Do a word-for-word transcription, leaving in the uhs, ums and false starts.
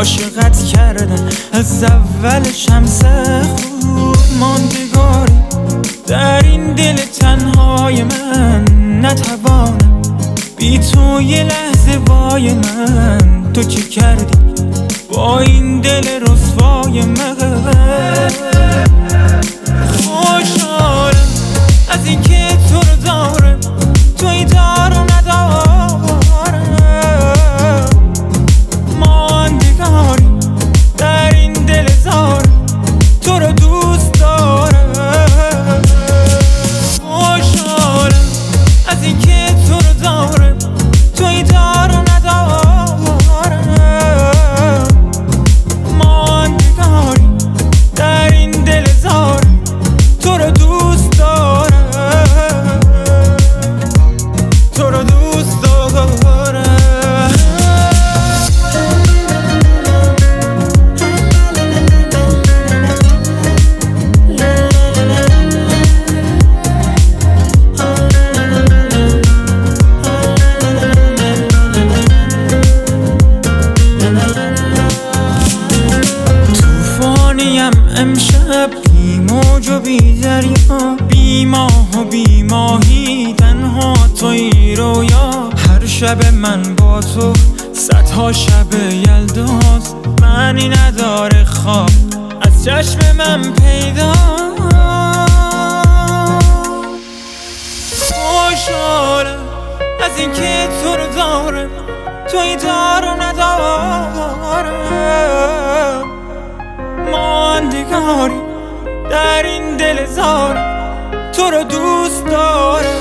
عاشقت کردن، از اول شمس خوب ماندگاری در این دل تنهای من. نتوانم بی تو یه لحظه وای من. تو چه کردی با این دل رسوای من؟ خوشحالم از این که تو رو دارم، توی دار و ندارم. ماندگاری در این دل زارم، تو رو دوست دارم. خوشحالم از این که تو رو دارم، توی دار و ندارم. ماندگاری در این دل زارم، تو رو دوست دارم. تو رو دوست دارم. طوفانیم امشب، بی موج و بی دریا، بی ماه و بی ماهی، تنها توی رویا. هر شب من با تو صدها شب یلداست، معنی نداره خواب از چشم من پیدا. خوشحالم از این که تو رو دارم، توی دار و ندارم. ماندگاری در این دل زارم، تو رو دوست دارم.